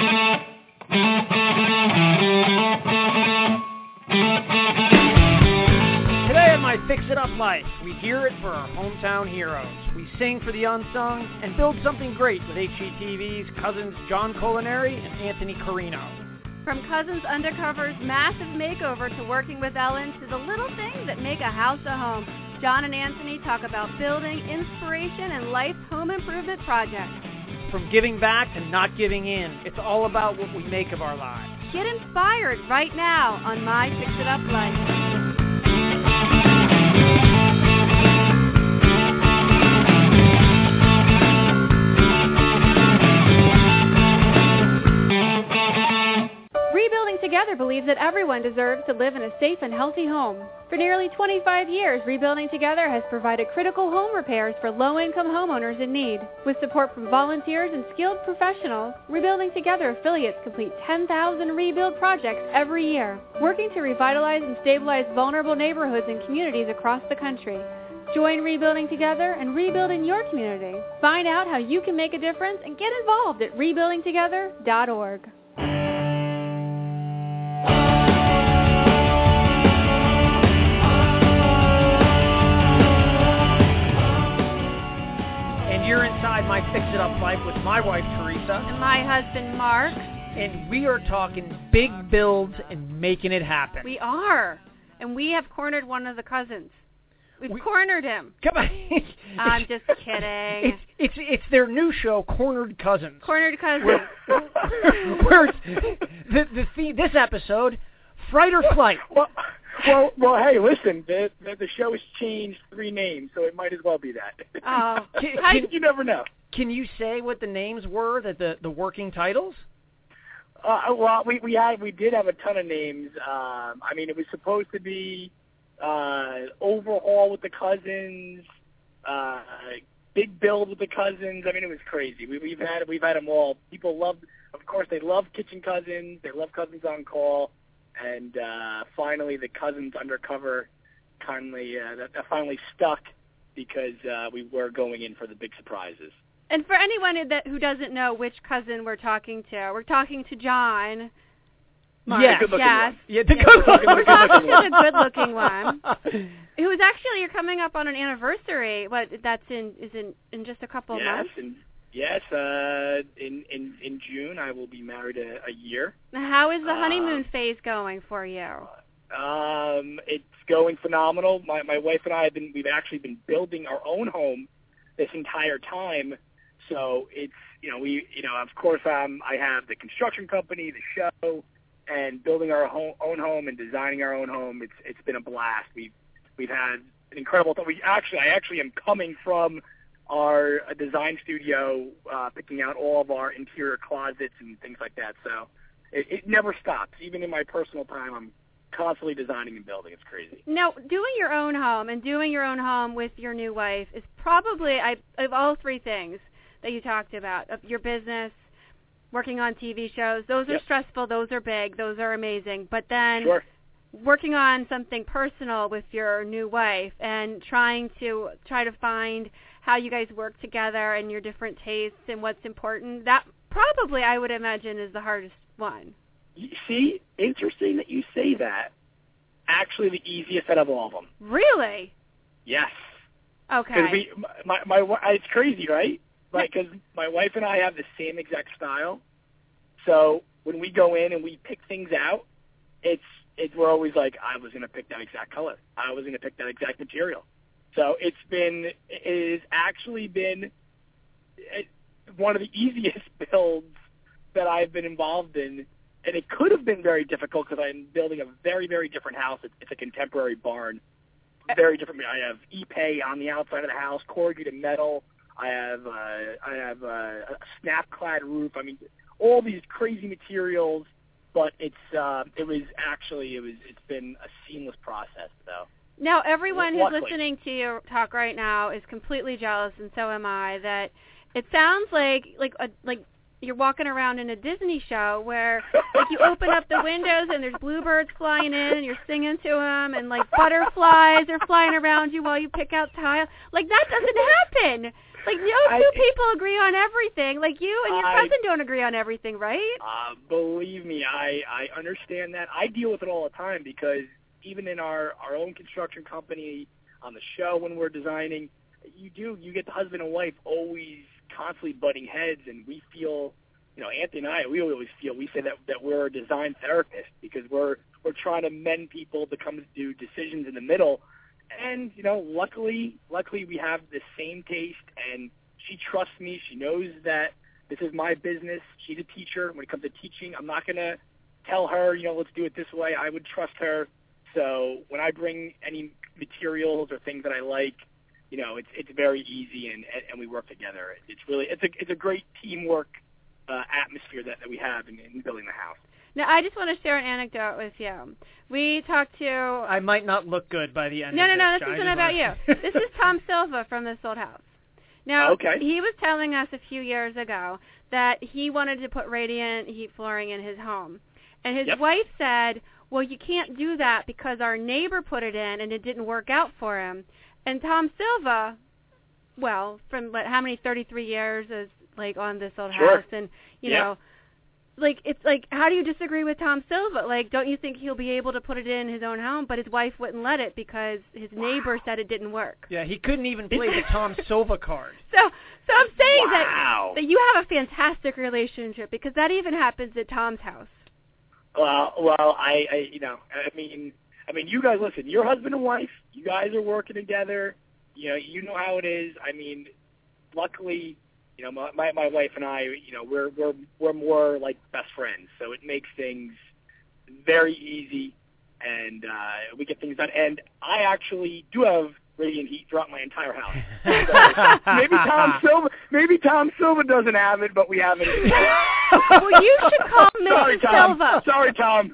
Today on My Fix It Up Life, we hear it for our hometown heroes. We sing for the unsung and build something great with HGTV's cousins John Culinary and Anthony Carino. From Cousins Undercover's massive makeover to working with Ellen to the little things that make a house a home, John and Anthony talk about building, inspiration, and life home improvement projects. From giving back to not giving in, it's all about what we make of our lives. Get inspired right now on My Fix It Up Life. Rebuilding Together believes that everyone deserves to live in a safe and healthy home. For nearly 25 years, Rebuilding Together has provided critical home repairs for low-income homeowners in need. With support from volunteers and skilled professionals, Rebuilding Together affiliates complete 10,000 rebuild projects every year, working to revitalize and stabilize vulnerable neighborhoods and communities across the country. Join Rebuilding Together and rebuild in your community. Find out how you can make a difference and get involved at rebuildingtogether.org. You're inside My Fix It Up Life with my wife, Teresa. And my husband, Mark. And we are talking big builds and making it happen. We are. And we have cornered one of the cousins. We've cornered him. Come on. I'm just kidding. It's their new show, Cornered Cousins. Cornered Cousins. Where this episode, Fright or Flight. Well, hey, listen, the show has changed 3 names, so it might as well be that. Oh, you never know. Can you say what the names were, the working titles? Well, we did have a ton of names. I mean, it was supposed to be Overhaul with the Cousins, Big Build with the Cousins. I mean, it was crazy. We've had them all. People love, of course, they love Kitchen Cousins. They love Cousins on Call. And finally, the Cousins Undercover that finally stuck because we were going in for the big surprises. And for anyone who doesn't know which cousin we're talking to John. Mark. Yes. The good-looking one. Yeah, the good-looking We're talking to the good-looking one, who's actually, you're coming up on an anniversary. What, that's in just a couple of months? Yes, in June I will be married a year. How is the honeymoon phase going for you? It's going phenomenal. My wife and I we've actually been building our own home this entire time. So it's of course I have the construction company, the show, and building our own home and designing our own home. It's been a blast. We've had an incredible time. I actually am coming from our design studio, picking out all of our interior closets and things like that. So it never stops. Even in my personal time, I'm constantly designing and building. It's crazy. Now, doing your own home with your new wife is probably, of all 3 things that you talked about, of your business, working on TV shows, those are stressful, those are big, those are amazing. But then working on something personal with your new wife and trying to find how you guys work together and your different tastes and what's important, that probably, I would imagine, is the hardest one. You see, interesting that you say that. Actually, the easiest out of all of them. Really? Yes. Okay. It's crazy, right? Because my wife and I have the same exact style. So when we go in and we pick things out, we're always like, I was going to pick that exact color. I was going to pick that exact material. So it has actually been one of the easiest builds that I've been involved in, and it could have been very difficult because I'm building a very, very different house. It's a contemporary barn, very different. I have Ipe on the outside of the house, corrugated metal. I have a snap-clad roof. I mean, all these crazy materials, but it's been a seamless process though. Now, everyone who's listening to you talk right now is completely jealous, and so am I, that it sounds like you're walking around in a Disney show where you open up the windows and there's bluebirds flying in and you're singing to them, and butterflies are flying around you while you pick out tile. That doesn't happen. Like, no two people agree on everything. Like, you and your cousin don't agree on everything, right? Believe me, I understand that. I deal with it all the time because even in our own construction company, on the show when we're designing, you get the husband and wife always constantly butting heads, and we feel, Anthony and I, we always feel, we say that we're a design therapist because we're trying to mend people to come to decisions in the middle. And, luckily we have the same taste, and she trusts me. She knows that this is my business. She's a teacher. When it comes to teaching, I'm not going to tell her, let's do it this way. I would trust her. So when I bring any materials or things that I like, it's very easy, and we work together. It's really, it's a great teamwork atmosphere that we have in building the house. Now, I just want to share an anecdote with you. We talked to... I might not look good by the end of this. No, this isn't about you. This is Tom Silva from This Old House. Now, He was telling us a few years ago that he wanted to put radiant heat flooring in his home. And his wife said, well, you can't do that because our neighbor put it in and it didn't work out for him. And Tom Silva, well, from how many, 33 years is like on This Old House, and, like, it's like, how do you disagree with Tom Silva? Like, don't you think he'll be able to put it in his own home? But his wife wouldn't let it because his neighbor said it didn't work. Yeah, he couldn't even play the Tom Silva card. So I'm saying that you have a fantastic relationship because that even happens at Tom's house. Well, I mean, you guys, listen, you're husband and wife. You guys are working together. You know how it is. I mean, luckily, my wife and I, we're more like best friends, so it makes things very easy, and we get things done. And I actually do have radiant heat throughout my entire house. So maybe Tom Silva doesn't have it, but we have it. Well, you should call Mrs. Silva. Sorry, Tom.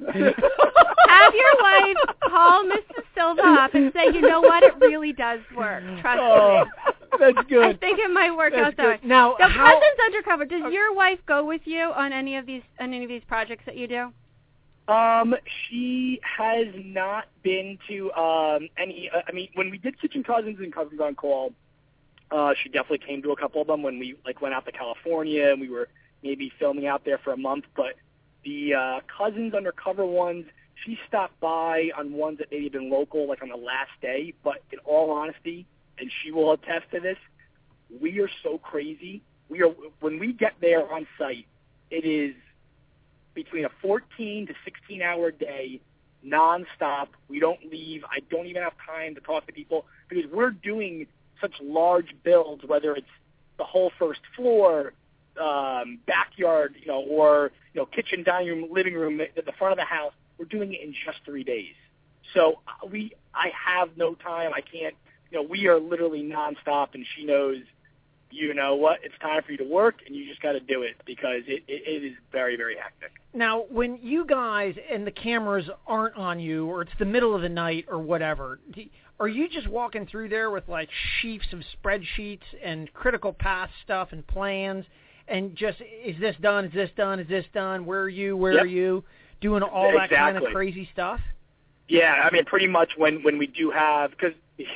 Have your wife call Mrs. Silva up and say, you know what, it really does work. Trust me. That's good. I think it might work out that way. Now, Cousins Undercover, does your wife go with you on any of these projects that you do? She has not been to any. I mean, when we did Kitchen Cousins and Cousins on Call, she definitely came to a couple of them when we went out to California and we were maybe filming out there for a month. But the Cousins Undercover ones, she stopped by on ones that maybe had been local, like on the last day. But in all honesty, and she will attest to this, we are so crazy. When we get there on site, it is between a 14 to 16-hour day, nonstop. We don't leave. I don't even have time to talk to people because we're doing such large builds, whether it's the whole first floor, backyard, or kitchen, dining room, living room, at the front of the house. We're doing it in just 3 days. So I have no time. I can't. We are literally nonstop, and she knows. You know what? It's time for you to work, and you just got to do it because it is very, very hectic. Now, when you guys and the cameras aren't on you, or it's the middle of the night or whatever, are you just walking through there with like sheets of spreadsheets and critical path stuff and plans, and just is this done? Is this done? Is this done? Where are you? Where are you? Doing all that kind of crazy stuff? Yeah, I mean, pretty much when we do have because.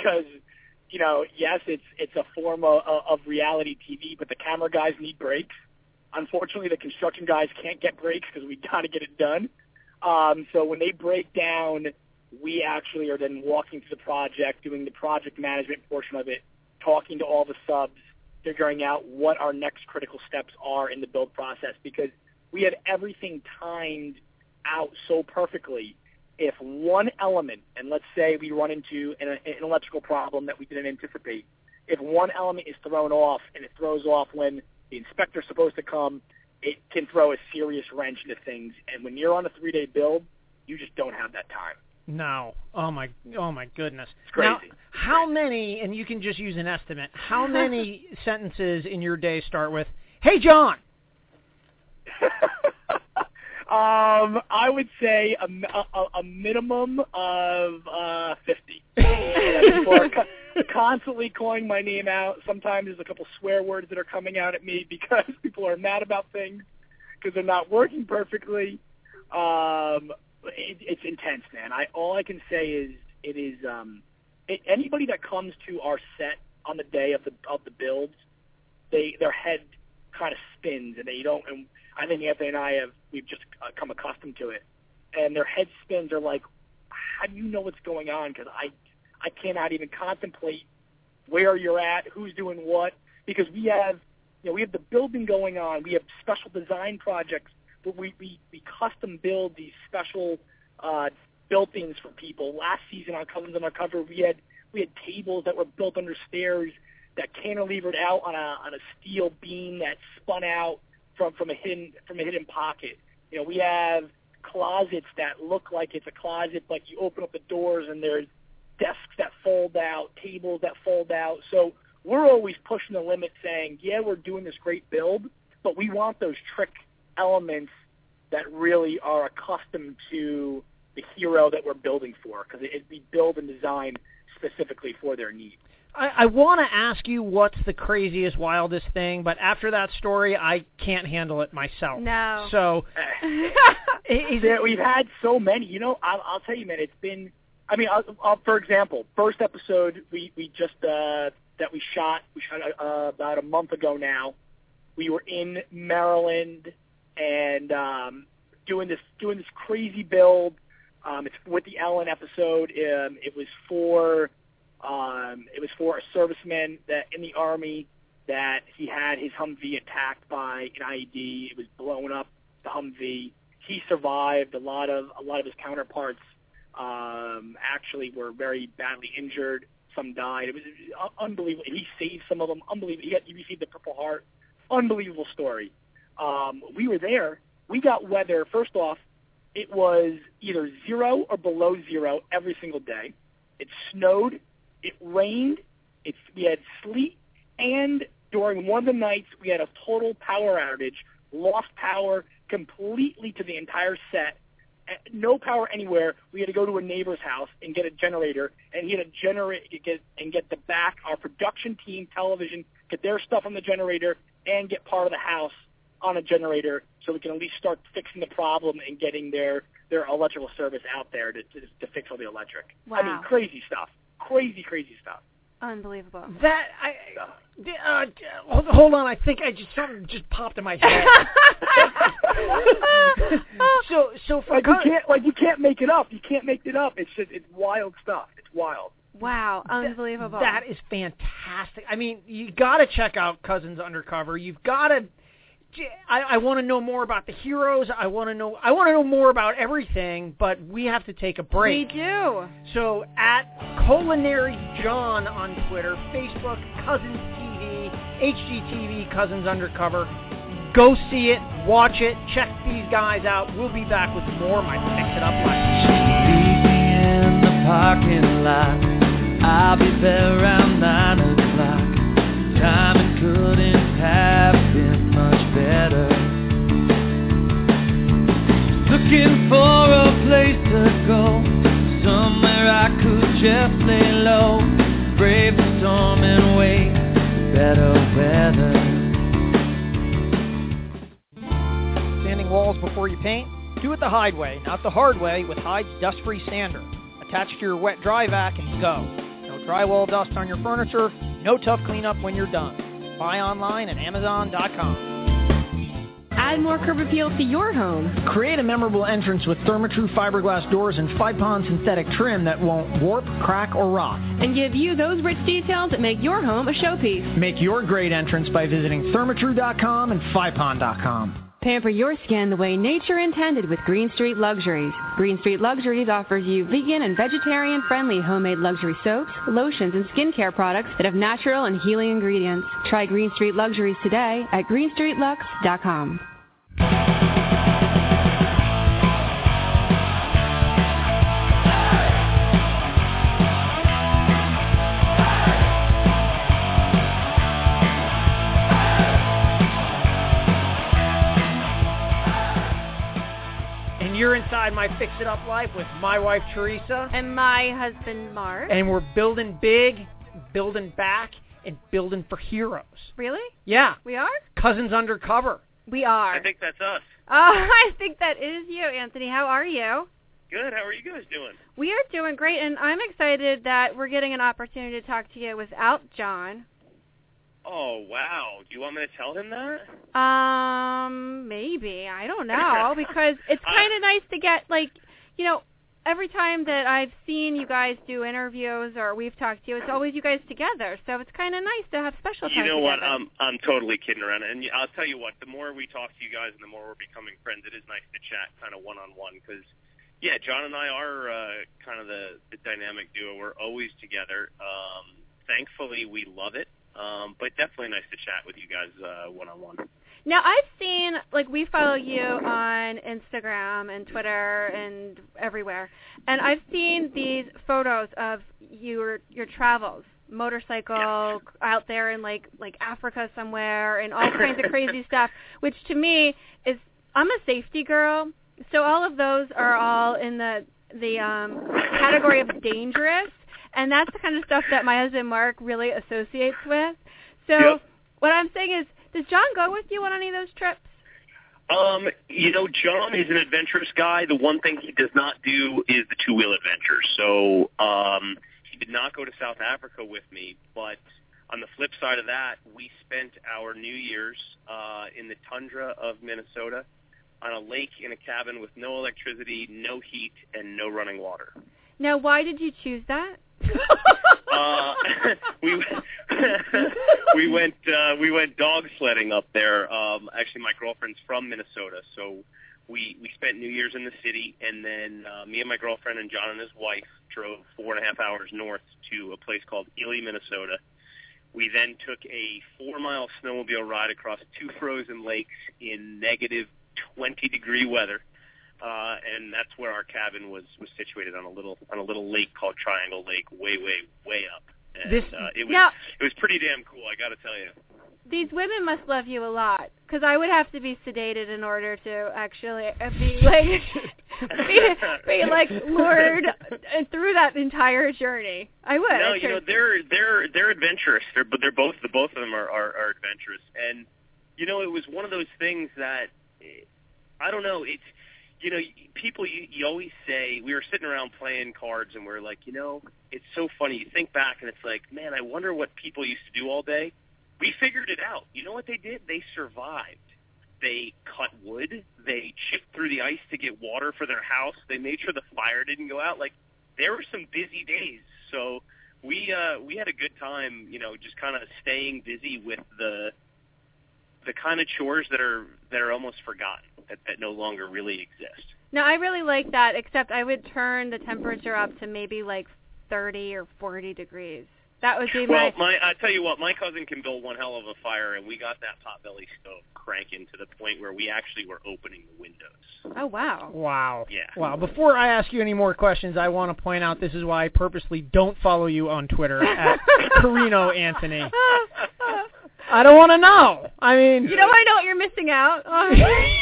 Yes, it's a form of reality TV, but the camera guys need breaks. Unfortunately, the construction guys can't get breaks because we got to get it done. So when they break down, we actually are then walking through the project, doing the project management portion of it, talking to all the subs, figuring out what our next critical steps are in the build process because we have everything timed out so perfectly. If one element, and let's say we run into an electrical problem that we didn't anticipate, if one element is thrown off and it throws off when the inspector's supposed to come, it can throw a serious wrench into things. And when you're on a 3-day build, you just don't have that time. No. Oh my goodness. It's crazy. Now, how many, and you can just use an estimate, how many sentences in your day start with, "Hey, John"? I would say a minimum of 50. People are constantly calling my name out. Sometimes there's a couple swear words that are coming out at me because people are mad about things because they're not working perfectly. It's intense, man. All I can say is anybody that comes to our set on the day of the builds their head kind of spins, and they don't. And I think Anthony and we've just come accustomed to it, and their head spins are like, how do you know what's going on? Because I cannot even contemplate where you're at, who's doing what, because we have the building going on, we have special design projects, but we custom build these special built-ins for people. Last season on Cousins Undercover, we had tables that were built under stairs that cantilevered out on a steel beam that spun out from a hidden pocket. We have closets that look like it's a closet, but you open up the doors and there's desks that fold out, tables that fold out. So we're always pushing the limit, saying, yeah, we're doing this great build, but we want those trick elements that really are accustomed to the hero that we're building for, because we build and design specifically for their needs. I want to ask you what's the craziest, wildest thing, but after that story, I can't handle it myself. No. So we've had so many. I'll tell you, man, it's been. I mean, for example, first episode we just that we shot about a month ago now. We were in Maryland and doing this crazy build. It's with the Ellen episode. It was for a serviceman that in the Army that he had his Humvee attacked by an IED. It was blown up, the Humvee. He survived. A lot of his counterparts actually were very badly injured. Some died. It was unbelievable. He saved some of them. Unbelievable. He received the Purple Heart. Unbelievable story. We were there. We got weather. First off, it was either 0 or below 0 every single day. It snowed. It rained. We had sleet. And during one of the nights, we had a total power outage, lost power completely to the entire set. No power anywhere. We had to go to a neighbor's house and get a generator, and he had to get our production team, television, get their stuff on the generator, and get part of the house on a generator, so we can at least start fixing the problem and getting their electrical service out there to fix all the electric. Wow. I mean, crazy stuff. Crazy stuff. Unbelievable. Hold on. I think something just popped in my head. so for you can't make it up. You can't make it up. It's wild stuff. It's wild. Wow, unbelievable. That is fantastic. I mean, you got to check out Cousins Undercover. You've got to. I want to know more about the heroes. I want to know more about everything, but we have to take a break. We do. So at Culinary John on Twitter, Facebook, Cousins TV, HGTV, Cousins Undercover. Go see it, watch it, check these guys out. We'll be back with more of my Fix It Up Life. Meet me in the parking lot. I'll be there around 9 o'clock. Timing couldn't have been much better. Looking for a place to go, somewhere I could just lay low, brave the storm and wait for better weather. Sanding walls before you paint? Do it the Hyde way, not the hard way, with Hyde's dust-free sander. Attach to your wet dry vac and go. No drywall dust on your furniture, no tough cleanup when you're done. Buy online at Amazon.com. Add more curb appeal to your home. Create a memorable entrance with Therma-Tru fiberglass doors and Fipon synthetic trim that won't warp, crack, or rot. And give you those rich details that make your home a showpiece. Make your great entrance by visiting Thermatru.com and Fipon.com. Pamper your skin the way nature intended with Green Street Luxuries. Green Street Luxuries offers you vegan and vegetarian-friendly homemade luxury soaps, lotions, and skincare products that have natural and healing ingredients. Try Green Street Luxuries today at greenstreetlux.com. You're inside my Fix It Up Life with my wife, Teresa. And my husband, Mark. And we're building big, building back, and building for heroes. Really? Yeah. We are? Cousins Undercover. We are. I think that's us. Oh, I think that is you, Anthony. How are you? Good. How are you guys doing? We are doing great, and I'm excited that we're getting an opportunity to talk to you without John. Oh, wow. Do you want me to tell him that? Maybe. I don't know, because it's kind of nice to get, like, every time that I've seen you guys do interviews or we've talked to you, it's always you guys together. So it's kind of nice to have special time together. You know what? I'm totally kidding around. And I'll tell you what, the more we talk to you guys and the more we're becoming friends, it is nice to chat kind of one-on-one because, yeah, John and I are kind of the dynamic duo. We're always together. Thankfully, we love it. But definitely nice to chat with you guys one-on-one. Now, I've seen, like, we follow you on Instagram and Twitter and everywhere, and I've seen these photos of your travels, motorcycle out there in, like Africa somewhere and all kinds of crazy stuff, which to me is, I'm a safety girl, so all of those are all in the category of dangerous, and that's the kind of stuff that my husband Mark really associates with. So what I'm saying is, does John go with you on any of those trips? John is an adventurous guy. The one thing he does not do is the two-wheel adventures. So he did not go to South Africa with me. But on the flip side of that, we spent our New Year's in the tundra of Minnesota on a lake in a cabin with no electricity, no heat, and no running water. Now, why did you choose that? We went dog sledding up there. Actually, my girlfriend's from Minnesota, so we spent New Year's in the city, and then me and my girlfriend and John and his wife drove 4.5 hours north to a place called Ely, Minnesota. We then took a 4-mile snowmobile ride across 2 frozen lakes in negative 20-degree weather. And that's where our cabin was situated on a little lake called Triangle Lake, way up. And it was pretty damn cool, I got to tell you. These women must love you a lot, because I would have to be sedated in order to actually be lured through that entire journey. I would. No, they're adventurous. They're both of them are adventurous, and it was one of those things that I don't know. It's people, you always say, we were sitting around playing cards and we're like, it's so funny. You think back and it's like, man, I wonder what people used to do all day. We figured it out. You know what they did? They survived. They cut wood. They chipped through the ice to get water for their house. They made sure the fire didn't go out. Like, there were some busy days. So we had a good time, just kind of staying busy with the kind of chores that are almost forgotten, that no longer really exist. No, I really like that, except I would turn the temperature up to maybe like 30 or 40 degrees. That would be I tell you what, my cousin can build one hell of a fire, and we got that Potbelly stove cranking to the point where we actually were opening the windows. Oh, wow. Wow. Yeah. Wow. Before I ask you any more questions, I want to point out this is why I purposely don't follow you on Twitter at Carino Anthony. I don't want to know. I mean... You know what you're missing out? Honey,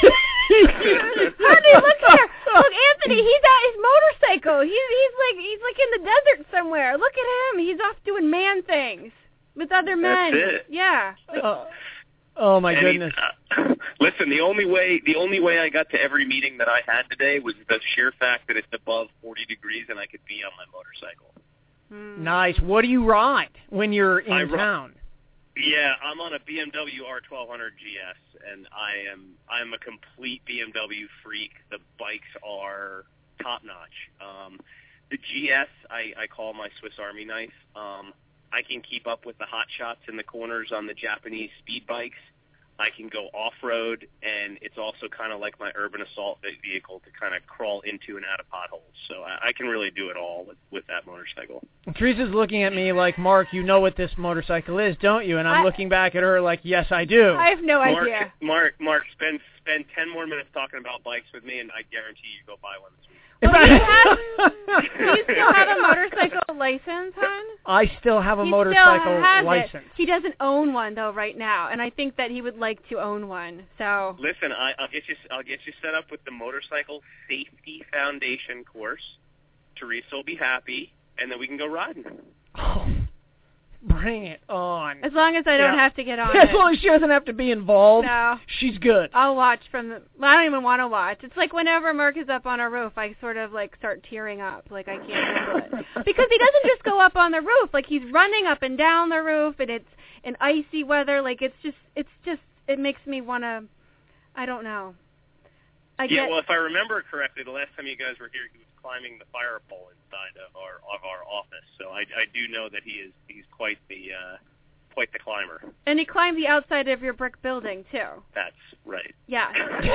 look here. Look, Anthony, he's at his motorcycle. He's like in the desert somewhere. Look at him. He's off doing man things with other men. That's it. Yeah. Oh my goodness. Listen, the only way I got to every meeting that I had today was the sheer fact that it's above 40 degrees and I could be on my motorcycle. Nice. What do you ride when you're in town? Yeah, I'm on a BMW R1200 GS, and I'm a complete BMW freak. The bikes are top-notch. The GS, I call my Swiss Army knife. I can keep up with the hot shots in the corners on the Japanese speed bikes. I can go off-road, and it's also kind of like my urban assault vehicle to kind of crawl into and out of potholes. So I can really do it all with that motorcycle. Teresa's looking at me like, Mark, you know what this motorcycle is, don't you? And I'm looking back at her like, yes, I do. I have no idea. Mark, spend 10 more minutes talking about bikes with me, and I guarantee you go buy one this week. Do you still have a motorcycle license, hon? I still have a motorcycle license. He doesn't own one though right now, and I think that he would like to own one. So listen, I'll get you set up with the Motorcycle Safety Foundation course. Teresa will be happy, and then we can go riding. Oh, bring it on. As long as I don't have to get on As long as she doesn't have to be involved, she's good. I'll watch I don't even want to watch. It's like whenever Mark is up on a roof, I sort of like start tearing up. Like I can't handle it. Because he doesn't just go up on the roof. Like he's running up and down the roof, and in icy weather. Like it makes me want to, I don't know. Well, if I remember correctly, the last time you guys were here, he was climbing the fire pole inside of our office. So I do know that he's quite the climber. And he climbed the outside of your brick building too. That's right. Yeah.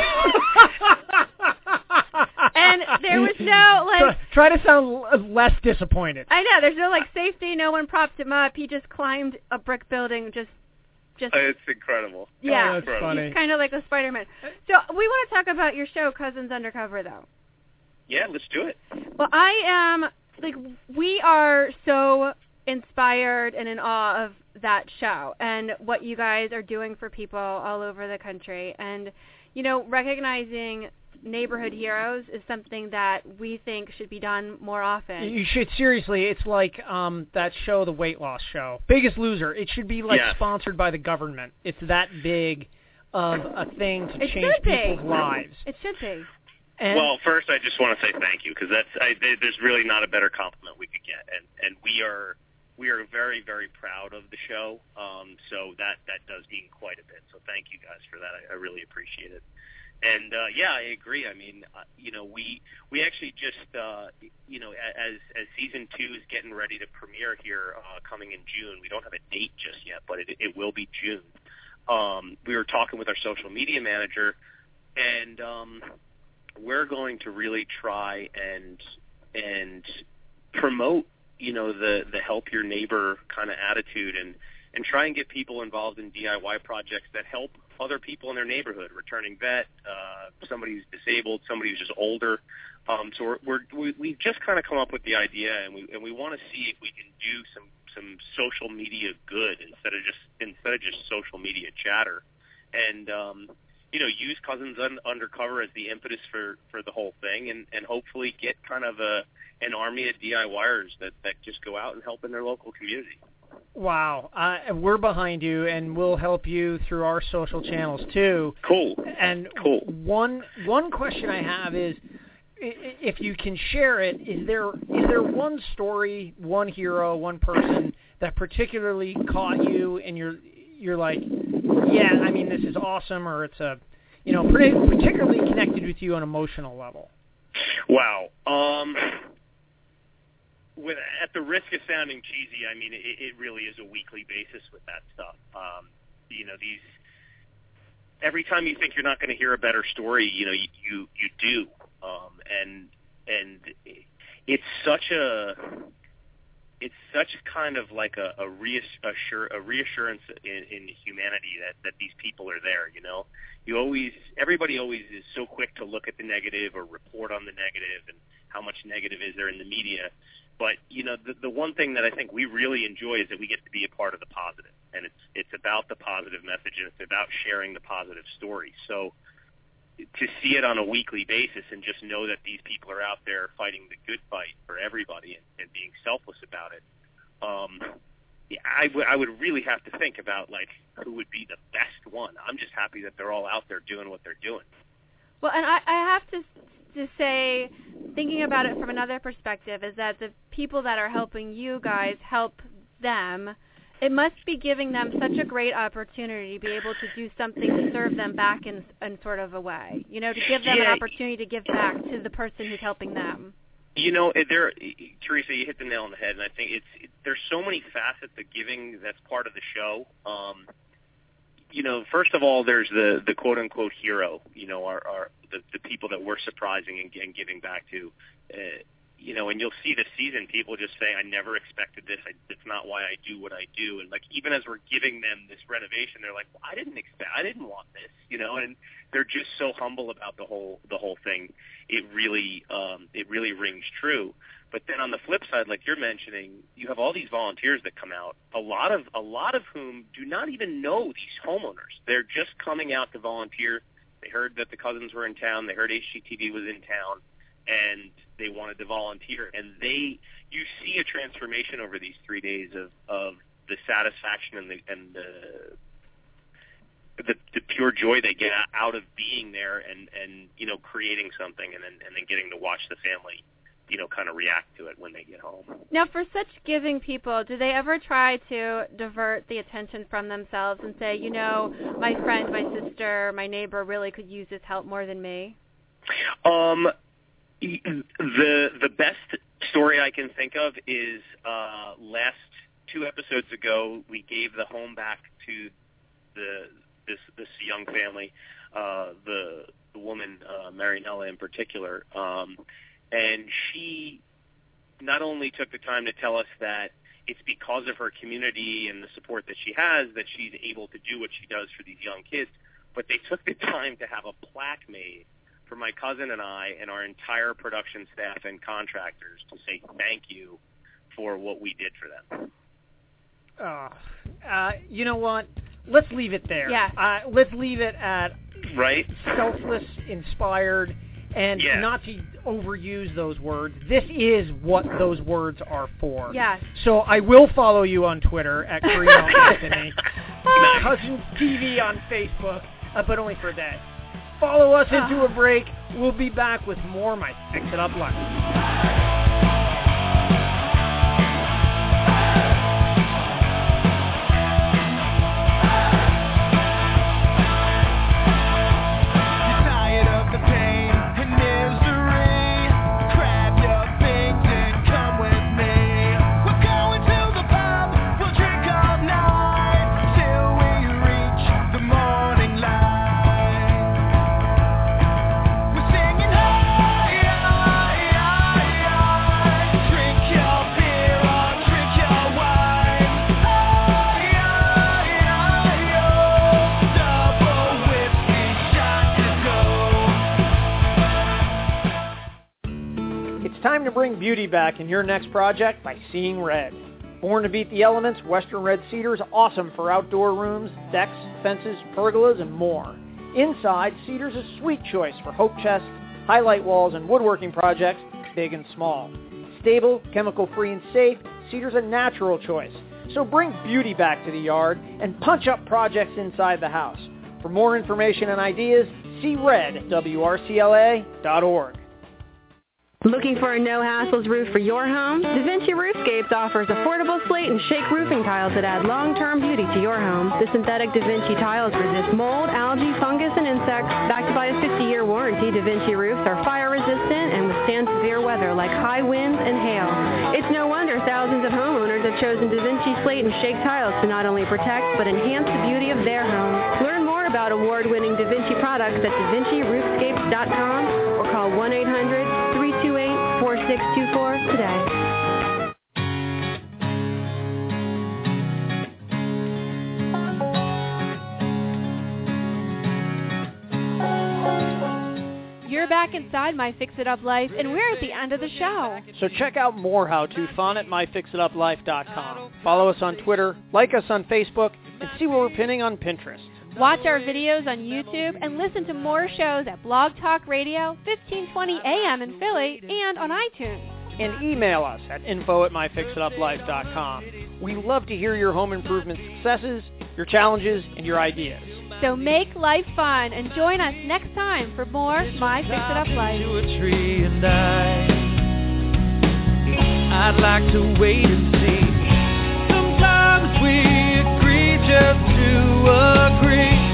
And there was no Try to sound less disappointed. I know there's no safety. No one propped him up. He just climbed a brick building. Just. It's incredible. Yeah, that's funny. He's kind of like a Spider-Man. So we want to talk about your show, Cousins Undercover, though. Yeah, let's do it. Well, we are so inspired and in awe of that show and what you guys are doing for people all over the country. And, recognizing neighborhood heroes is something that we think should be done more often. You should, seriously. It's like that show, The Weight Loss Show, Biggest Loser. It should be sponsored by the government. It's that big of a thing to change people's lives. It should be. Well, first I just want to say thank you, because there's really not a better compliment we could get, and we are very, very proud of the show. So that does mean quite a bit. So thank you guys for that. I really appreciate it. And I agree. I mean, we actually just as season 2 is getting ready to premiere here coming in June. We don't have a date just yet, but it will be June. We were talking with our social media manager, and we're going to really try and promote the help your neighbor kind of attitude, and try and get people involved in DIY projects that help other people in their neighborhood, returning vet, somebody who's disabled, somebody who's just older. So we've just kind of come up with the idea, and we want to see if we can do some social media good instead of just social media chatter, and use Cousins Undercover as the impetus for the whole thing, and hopefully get kind of an army of DIYers that just go out and help in their local community. Wow. We're behind you, and we'll help you through our social channels, too. Cool. And cool. One question I have is, if you can share it, is there one story, one hero, one person that particularly caught you, and you're like, yeah, I mean, this is awesome, or it's particularly connected with you on an emotional level? Wow. At the risk of sounding cheesy, I mean, it really is a weekly basis with that stuff. Every time you think you're not going to hear a better story, you do. And it's such kind of like a reassurance in humanity that these people are there. Everybody always is so quick to look at the negative or report on the negative and how much negative is there in the media. But the one thing that I think we really enjoy is that we get to be a part of the positive, and it's about the positive message, and it's about sharing the positive story. So to see it on a weekly basis and just know that these people are out there fighting the good fight for everybody and being selfless about it, I would really have to think about who would be the best one. I'm just happy that they're all out there doing what they're doing. Well, and I have to say, thinking about it from another perspective, is that the people that are helping you guys help them, it must be giving them such a great opportunity to be able to do something to serve them back in sort of a way, to give them an opportunity to give back to the person who's helping them. Teresa, you hit the nail on the head, and I think there's so many facets of giving that's part of the show. First of all, there's the quote unquote hero, the people that we're surprising and giving back to, and you'll see this season, people just say, I never expected this. It's not why I do what I do. And even as we're giving them this renovation, they're like, well, I didn't want this, and they're just so humble about the whole thing. It really rings true. But then on the flip side, like you're mentioning, you have all these volunteers that come out, a lot of whom do not even know these homeowners. They're just coming out to volunteer. They heard that the Cousins were in town. They heard HGTV was in town, and they wanted to volunteer. And you see a transformation over these 3 days of the satisfaction and the pure joy they get out of being there and creating something and then getting to watch the family kind of react to it when they get home. Now, for such giving people, do they ever try to divert the attention from themselves and say, my friend, my sister, my neighbor really could use this help more than me? The best story I can think of is last 2 episodes ago, we gave the home back to this young family, the woman, Marinella in particular, and she not only took the time to tell us that it's because of her community and the support that she has that she's able to do what she does for these young kids, but they took the time to have a plaque made for my cousin and I and our entire production staff and contractors to say thank you for what we did for them. You know what? Let's leave it there. Yeah. Let's leave it at selfless, inspired, and not to overuse those words. This is what those words are for. Yes. So I will follow you on Twitter at Carino Anthony, Cousins TV on Facebook, but only for a day. Follow us into a break. We'll be back with more My Fix It Up Life. Time to bring beauty back in your next project by Seeing Red. Born to beat the elements, Western Red Cedar is awesome for outdoor rooms, decks, fences, pergolas, and more. Inside, Cedar's a sweet choice for hope chests, highlight walls, and woodworking projects, big and small. Stable, chemical-free, and safe, Cedar's a natural choice. So bring beauty back to the yard and punch up projects inside the house. For more information and ideas, see red at WRCLA.org. Looking for a no-hassles roof for your home? DaVinci Roofscapes offers affordable slate and shake roofing tiles that add long-term beauty to your home. The synthetic DaVinci tiles resist mold, algae, fungus, and insects. Backed by a 50-year warranty, DaVinci roofs are fire-resistant and withstand severe weather like high winds and hail. It's no wonder thousands of homeowners have chosen DaVinci slate and shake tiles to not only protect but enhance the beauty of their home. Learn more about award-winning DaVinci products at DaVinciRoofscapes.com or call 1-800-328-4624 today. You're back inside My Fix It Up Life, and we're at the end of the show. So check out more how-to fun at MyFixItUpLife.com. Follow us on Twitter, like us on Facebook, and see what we're pinning on Pinterest. Watch our videos on YouTube and listen to more shows at Blog Talk Radio, 1520 AM in Philly, and on iTunes. And email us at info@myfixituplife.com. We love to hear your home improvement successes, your challenges, and your ideas. So make life fun and join us next time for more My Fix It Up Life. To a tree and I'd like to wait and see. Sometimes we agree just to agree.